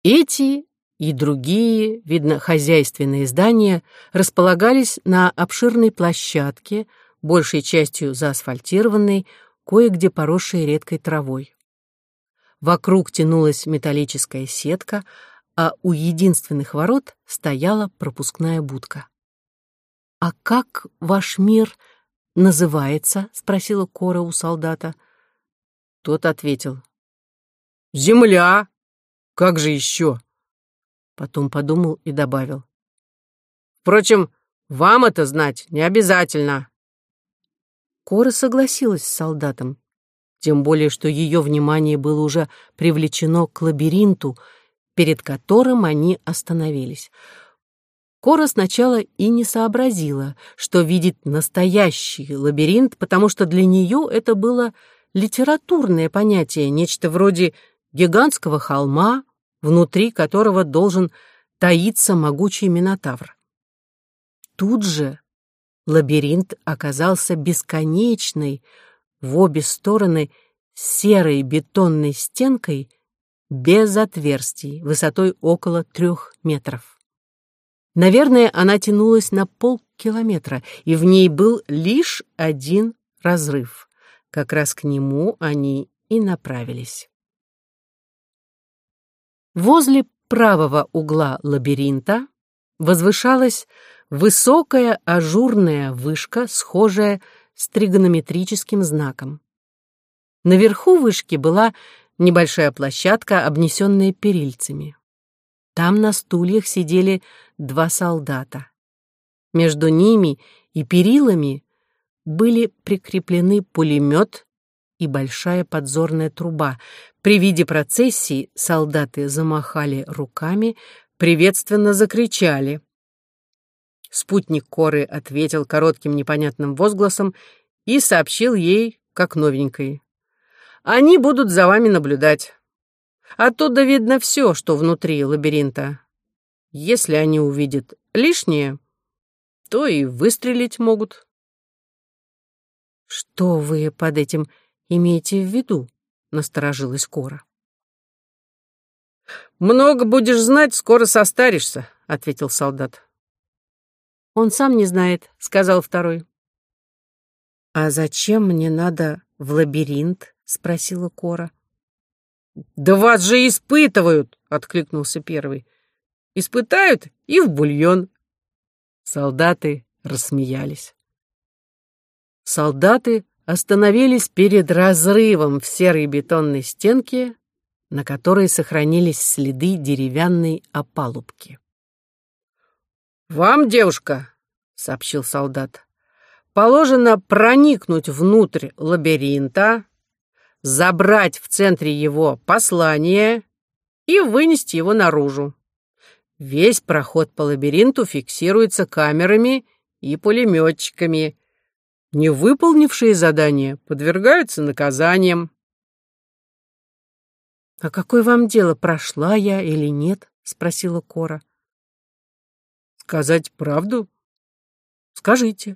Эти и другие, видно, хозяйственные здания располагались на обширной площадке, большей частью заасфальтированной, кое-где поросшей редкой травой. Вокруг тянулась металлическая сетка, а у единственных ворот стояла пропускная будка. «А как ваш мир называется?» — спросила Кора у солдата. Тот ответил: «Земля! Как же еще?» Потом подумал и добавил: «Впрочем, вам это знать не обязательно». Кора согласилась с солдатом, тем более что ее внимание было уже привлечено к лабиринту, перед которым они остановились. Кора сначала и не сообразила, что видит настоящий лабиринт, потому что для нее это было литературное понятие, нечто вроде гигантского холма, внутри которого должен таиться могучий минотавр. Тут же лабиринт оказался бесконечной, в обе стороны серой бетонной стенкой без отверстий, высотой около 3 метров. Наверное, она тянулась на полкилометра, и в ней был лишь один разрыв. Как раз к нему они и направились. Возле правого угла лабиринта возвышалась высокая ажурная вышка, схожая с тригонометрическим знаком. Наверху вышки была небольшая площадка, обнесенная перильцами. Там на стульях сидели 2 солдата. Между ними и перилами были прикреплены пулемет и большая подзорная труба. При виде процессии солдаты замахали руками, приветственно закричали. Спутник Коры ответил коротким непонятным возгласом и сообщил ей, как новенькой: «Они будут за вами наблюдать. Оттуда видно все, что внутри лабиринта. Если они увидят лишнее, то и выстрелить могут». «Что вы под этим имеете в виду?» — насторожилась Кора. «Много будешь знать, скоро состаришься», — ответил солдат. «Он сам не знает», — сказал второй. «А зачем мне надо в лабиринт?» — спросила Кора. «Да вас же испытывают!» — откликнулся первый. «Испытают и в бульон». Солдаты рассмеялись. Солдаты остановились перед разрывом в серой бетонной стенке, на которой сохранились следы деревянной опалубки. «Вам, девушка, — сообщил солдат, — положено проникнуть внутрь лабиринта, забрать в центре его послание и вынести его наружу. Весь проход по лабиринту фиксируется камерами и пулеметчиками. Не выполнившие задание подвергаются наказаниям». «А какое вам дело, прошла я или нет?» — спросила Кора. «Сказать правду? Скажите».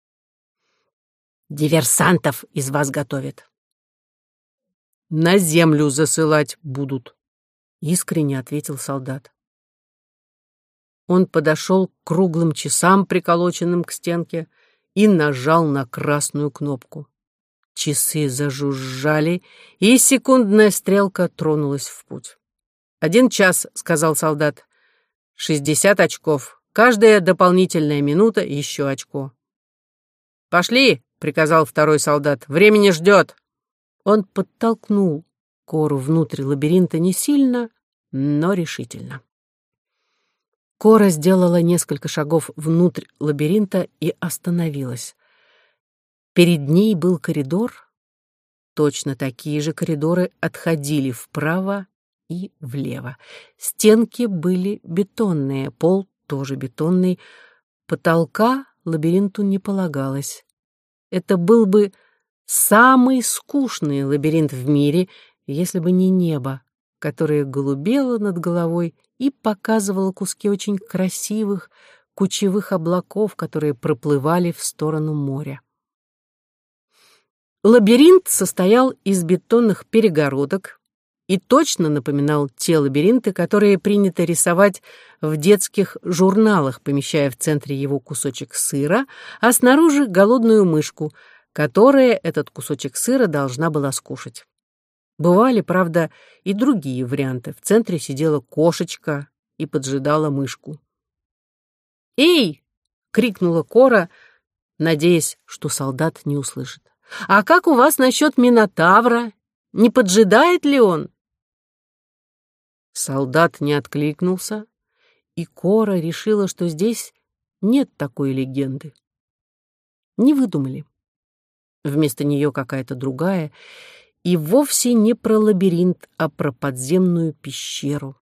«Диверсантов из вас готовят». «На землю засылать будут», — искренне ответил солдат. Он подошел к круглым часам, приколоченным к стенке, и нажал на красную кнопку. Часы зажужжали, и секундная стрелка тронулась в путь. 1 час, — сказал солдат. 60 очков. Каждая дополнительная минута — еще очко. «Пошли!» — приказал второй солдат. «Времени ждет!» Он подтолкнул Кору внутрь лабиринта не сильно, но решительно. Кора сделала несколько шагов внутрь лабиринта и остановилась. Перед ней был коридор. Точно такие же коридоры отходили вправо и влево. Стенки были бетонные, пол тоже бетонный, потолка лабиринту не полагалось. Это был бы самый скучный лабиринт в мире, если бы не небо, которое голубело над головой и показывало куски очень красивых кучевых облаков, которые проплывали в сторону моря. Лабиринт состоял из бетонных перегородок, и точно напоминал те лабиринты, которые принято рисовать в детских журналах, помещая в центре его кусочек сыра, а снаружи голодную мышку, которая этот кусочек сыра должна была скушать. Бывали, правда, и другие варианты. В центре сидела кошечка и поджидала мышку. «Эй!» — крикнула Кора, надеясь, что солдат не услышит. «А как у вас насчет Минотавра? Не поджидает ли он?» Солдат не откликнулся, и Кора решила, что здесь нет такой легенды. Не выдумали. Вместо нее какая-то другая, и вовсе не про лабиринт, а про подземную пещеру.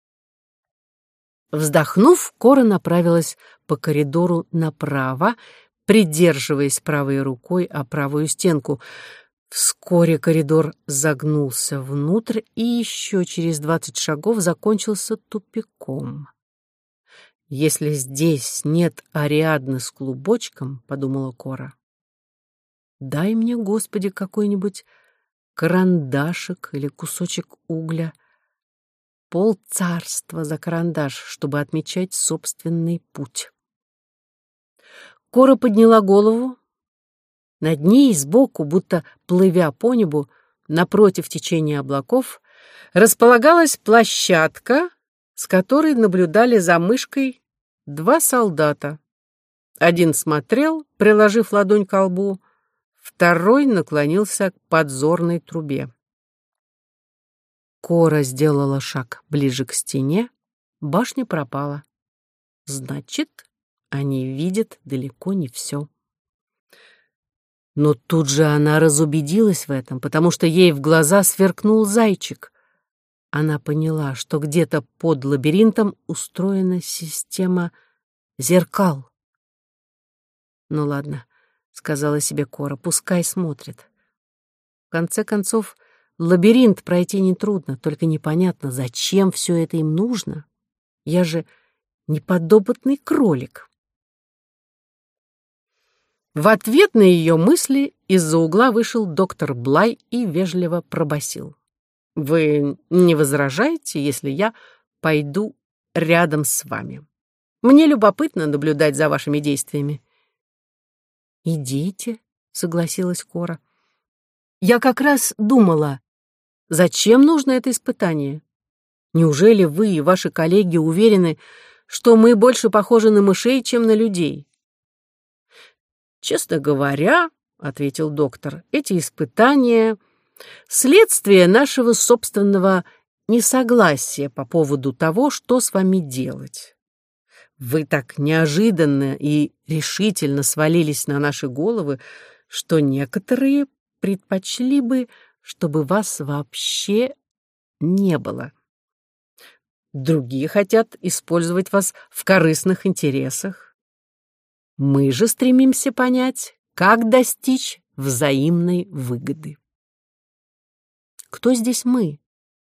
Вздохнув, Кора направилась по коридору направо, придерживаясь правой рукой о правую стенку. Вскоре коридор загнулся внутрь и еще через 20 шагов закончился тупиком. «Если здесь нет Ариадны с клубочком, — подумала Кора, — дай мне, Господи, какой-нибудь карандашик или кусочек угля, полцарства за карандаш, чтобы отмечать собственный путь». Кора подняла голову. Над ней сбоку, будто плывя по небу, напротив течения облаков, располагалась площадка, с которой наблюдали за мышкой два солдата. Один смотрел, приложив ладонь ко лбу, второй наклонился к подзорной трубе. Кора сделала шаг ближе к стене, башня пропала. Значит, они видят далеко не все. Но тут же она разубедилась в этом, потому что ей в глаза сверкнул зайчик. Она поняла, что где-то под лабиринтом устроена система зеркал. «Ну ладно», — сказала себе Кора, — «пускай смотрит». В конце концов, лабиринт пройти нетрудно, только непонятно, зачем все это им нужно. Я же не подопытный кролик. В ответ на ее мысли из-за угла вышел доктор Блай и вежливо пробасил: «Вы не возражаете, если я пойду рядом с вами? Мне любопытно наблюдать за вашими действиями». «Идите», — согласилась Кора. «Я как раз думала, зачем нужно это испытание? Неужели вы и ваши коллеги уверены, что мы больше похожи на мышей, чем на людей?» «Честно говоря, — ответил доктор, — эти испытания — следствие нашего собственного несогласия по поводу того, что с вами делать. Вы так неожиданно и решительно свалились на наши головы, что некоторые предпочли бы, чтобы вас вообще не было. Другие хотят использовать вас в корыстных интересах. Мы же стремимся понять, как достичь взаимной выгоды». Кто здесь мы?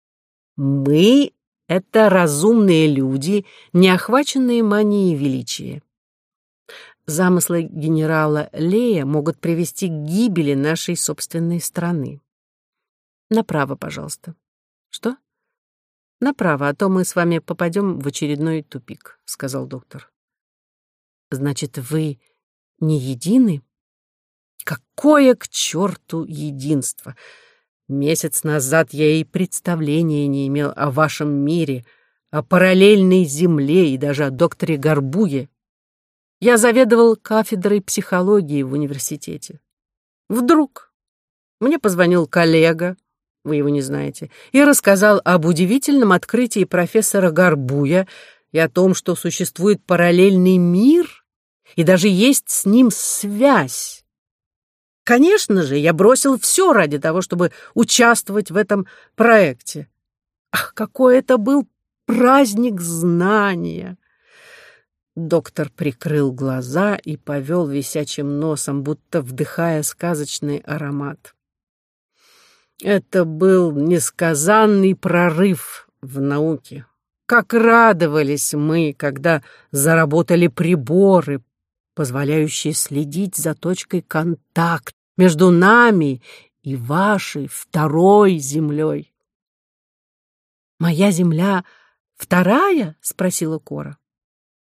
Мы — это разумные люди, не охваченные манией величия. Замыслы генерала Лея могут привести к гибели нашей собственной страны. Направо, пожалуйста. Что? Направо, а то мы с вами попадем в очередной тупик, сказал доктор. Значит, вы не едины? Какое к черту единство! Месяц назад я и представления не имел о вашем мире, о параллельной земле и даже о докторе Горбуе. Я заведовал кафедрой психологии в университете. Вдруг мне позвонил коллега, вы его не знаете, и рассказал об удивительном открытии профессора Горбуя и о том, что существует параллельный мир, и даже есть с ним связь. Конечно же, я бросил все ради того, чтобы участвовать в этом проекте. Ах, какой это был праздник знания! Доктор прикрыл глаза и повел висячим носом, будто вдыхая сказочный аромат. Это был несказанный прорыв в науке. Как радовались мы, когда заработали приборы, позволяющие следить за точкой контакта между нами и вашей второй землей. «Моя земля вторая?» — спросила Кора.